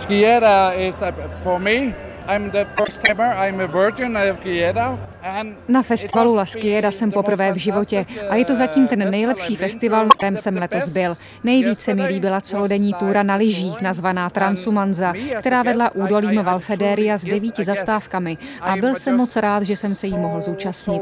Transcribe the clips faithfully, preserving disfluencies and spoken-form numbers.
Skiera is for me. I'm the first timer, I'm a virgin of Skiera. Na festivalu La Skiera jsem poprvé v životě a je to zatím ten nejlepší festival, na kterém jsem letos byl. Nejvíce mi líbila celodenní túra na lyžích, nazvaná Transumanza, která vedla údolím Valfederia s devíti zastávkami a byl jsem moc rád, že jsem se jí mohl zúčastnit.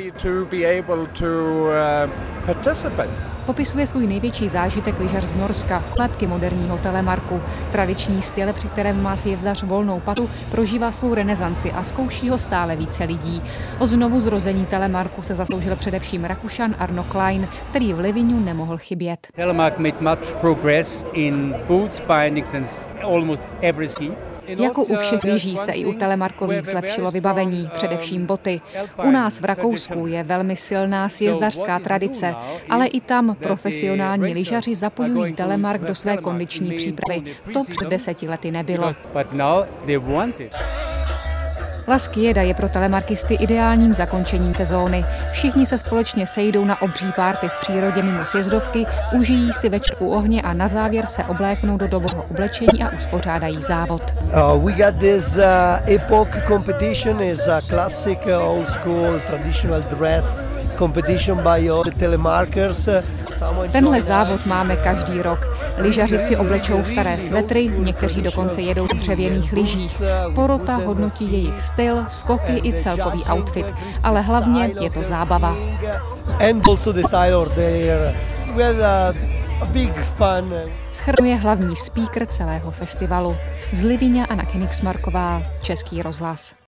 Popisuje svůj největší zážitek lyžař z Norska, klepky moderního telemarku. Tradiční styl, při kterém má sjezdař volnou patu, prožívá svou renesanci a zkouší ho stále více lidí. O znovu zrození telemarku se zasloužil především Rakušan Arno Klein, který v Livignu nemohl chybět. Telemark made much progress in boots, bindings and almost every ski. Jako u všech lyží se i u telemarkových zlepšilo vybavení, především boty. U nás v Rakousku je velmi silná sjezdařská tradice, ale i tam profesionální lyžaři zapojují telemark do své kondiční přípravy. To před deseti lety nebylo. La Skiera je pro telemarkisty ideálním zakončením sezóny. Všichni se společně sejdou na obří párty v přírodě mimo sjezdovky, užijí si večer u ohně a na závěr se obléknou do dobového oblečení a uspořádají závod. Uh, we got this uh, epoch competition is a classic uh, old school traditional dress competition by all the telemarkers. Tenhle závod máme každý rok. Lyžaři si oblečou staré svetry, někteří dokonce jedou v dřevěných lyžích. Porota hodnotí jejich styl, skoky i celkový outfit, ale hlavně je to zábava. Shrnuje hlavní speaker celého festivalu. Z Livigna Anna Königsmarková, Český rozhlas.